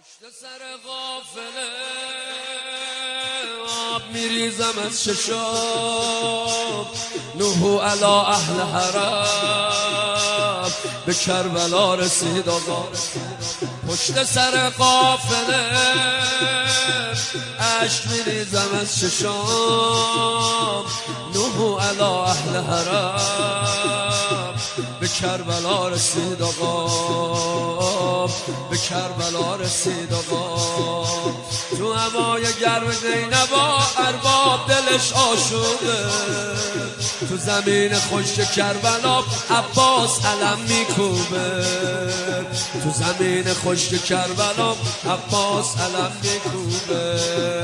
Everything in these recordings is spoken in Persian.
پشت سر قافله آب میریزم از چشام، نوح علی اهل حرم به کربلا رسید آقا. پشت سر قافله اشک میریزم از چشام، نوح علی اهل حرم به کربلا رسید آقا، به کربلا رسید آقا. تو هوای گرم زینبا ارباب دلش آشوبه، تو زمین خشک کربلا عباس علم میکوبه، تو زمین خشک کربلا عباس علم میکوبه.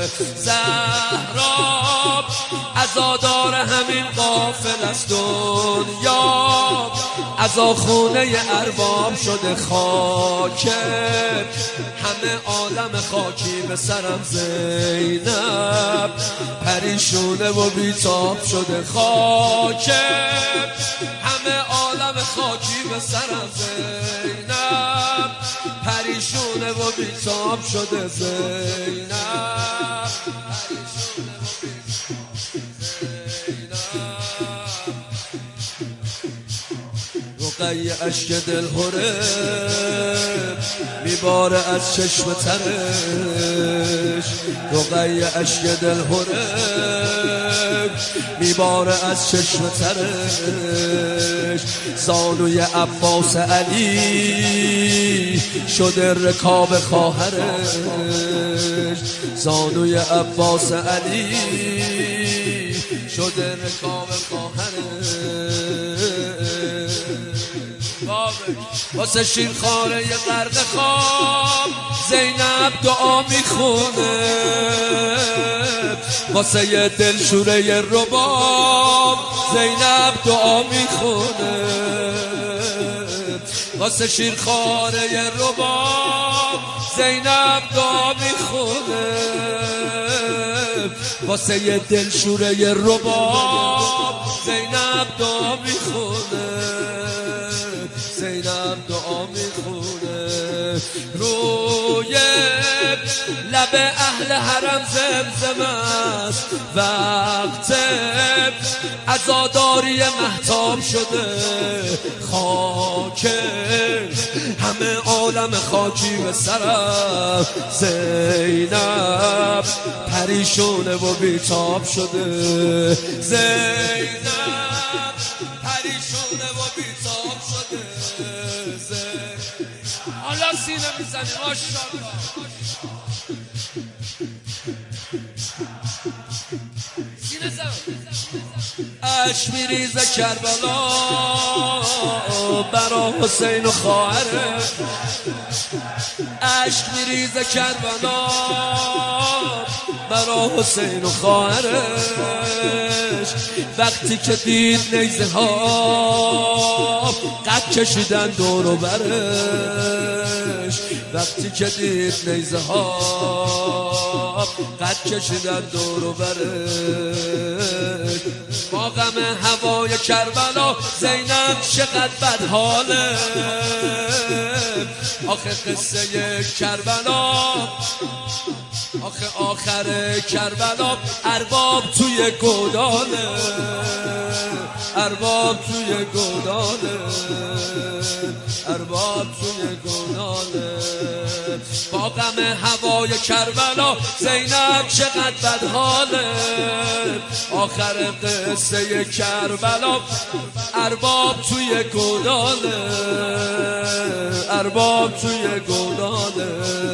زهرا عزادار همین قافله است، دنیا عزاخونه ارباب شده خاک، همه عالم خاکی به سرم زینب پریشونه و بیتاب شده خاک، همه عالم خاکی به سرم زینب پریشونه و بیتاب شده زینب. رقیه اشک دل هره میباره از چشم ترش، رقیه اشک دل هره میباره از چشم ترش. زانوی عباس علی شده رکاب خواهرش، زانوی عباس علی شده رکاب خواهرش. واسه شیرخواره غرق خواب زینب دعا میخونه، واسه یه دلشوره رباب زینب دعا میخونه، واسه شیرخواره رباب زینب دعا میخونه، واسه یه دلشوره رباب زینب دعا میخونه، زینب دعا میخونه. روی لب اهل حرم زمزم است، وقت عزاداری مهتاب شده خاک، همه عالم خاکی به سرم زینب پریشونه و بیتاب شده، زینب پریشونه و بیتاب شده. حالا سینه میزنی ماشاءالله. سینه زن اشک میریزه کربلا برا حسین و خواهره، اشک میریزه کربلا برا حسین و خواهرش. وقتی که دید نیزه ها قد کشیدن دور و برش، وقتی که دید نیزه ها قد کشیدن دور و برش. با غم هوای کربلا زینب چقدر بدحاله، آخه قصه کربلا آخه آخر کربلا ارباب توی گوداله، ارباب توی گوداله، ارباب توی گوداله. با غم هوای کربلا زینب چقدر بدحاله، آخر قصه کربلا ارباب توی گوداله، ارباب توی گوداله،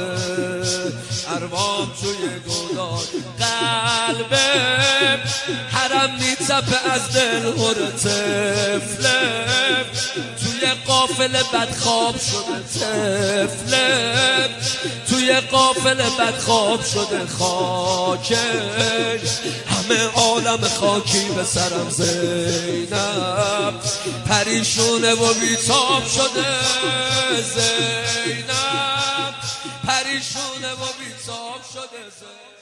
ارباب توی گودال. قلب حرم میتپه از دل هر طفله، توی قافله بدخواب شده طفله، توی قافله بدخواب شده خاک، همه عالم خاکی به سرم زینب پریشونه و بیتاب شده، زینب پریشونه و بیتاب شده.